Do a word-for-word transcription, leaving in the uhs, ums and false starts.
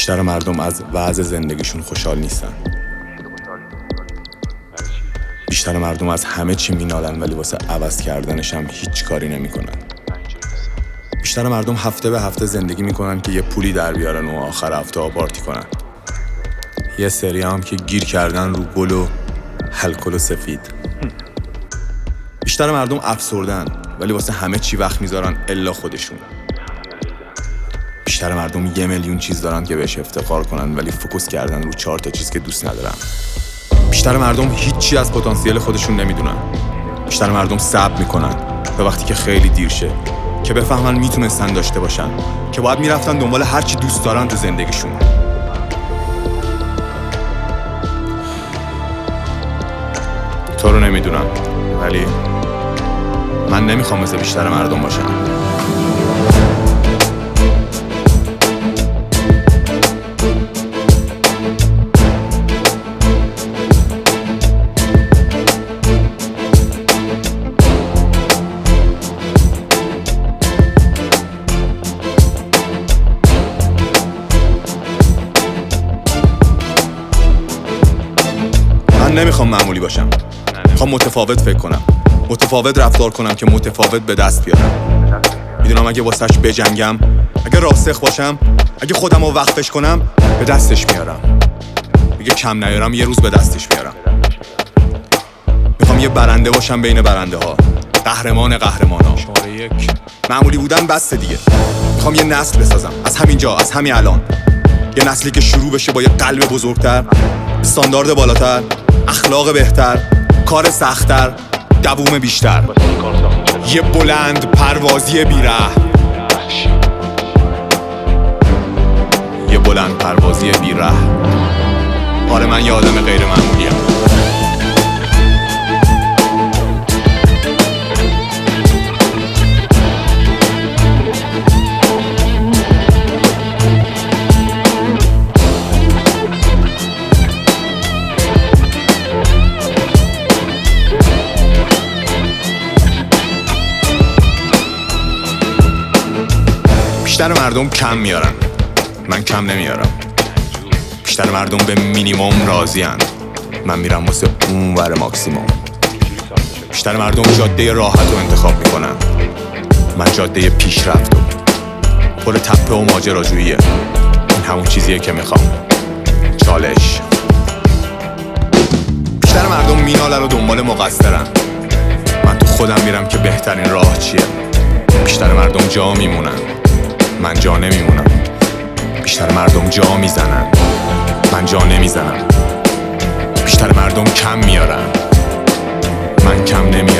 بیشتر مردم از وضع زندگیشون خوشحال نیستن. بیشتر مردم از همه چی مینالن ولی واسه عوض کردنش هم هیچ کاری نمیکنن. بیشتر مردم هفته به هفته زندگی میکنن که یه پولی در بیارن و آخر هفته ها پارتی کنن. یه سری هم که گیر کردن رو گل و الکل و سفید. بیشتر مردم افسردن ولی واسه همه چی وقت میذارن الا خودشون. بیشتر مردم یه میلیون چیز دارن که بهش افتخار کنن ولی فوکوس کردن رو چهار تا چیز که دوست ندارن. بیشتر مردم هیچی از پتانسیل خودشون نمیدونن. بیشتر مردم صبر میکنن تا وقتی که خیلی دیر شه که بفهمن میتونستن داشته باشن، که باید میرفتن دنبال هر چی دوست دارن تو زندگیشون. تو رو نمیدونم ولی من نمیخوام مثل بیشتر مردم باشم. من نمیخوام معمولی باشم. میخوام متفاوت فکر کنم، متفاوت رفتار کنم که متفاوت به دست بیارم. میدونم اگه واسش بجنگم، اگه راسخ باشم، اگه خودم رو وقفش کنم به دستش میارم. میگه کم نیارم یه روز به دستش میارم. میخوام یه برنده باشم بین برنده ها، قهرمان قهرمان ها. شماره یک معمولی بودن بسته دیگه. میخوام یه نسل بسازم از همینجا، از همین الان. یه نسلی که شروع بشه با یه قلب بزرگتر، استاندارد بالاتر، اخلاق بهتر، کار سخت‌تر، دووم بیشتر. یه بلند پروازی بیره، یه بلند پروازی بیره. آره من یه آدم غیر معمولیم. بیشتر مردم کم میارن، من کم نمیارم. بیشتر مردم به مینیمم راضی‌اند، من میرم واسه اون ور ماکسیموم. بیشتر مردم جاده راحت رو انتخاب میکنن، من جاده پیشرفت و پر تپه و ماجراجوییه. این همون چیزیه که میخوام، چالش. بیشتر مردم مینالن و دنبال مقصرن، من تو خودم میرم که بهترین راه چیه. بیشتر مردم جا میمونن، من جا نمیمونم. بیشتر مردم جا میزنن، من جا نمیزنم. بیشتر مردم کم میارن، من کم نمیارم.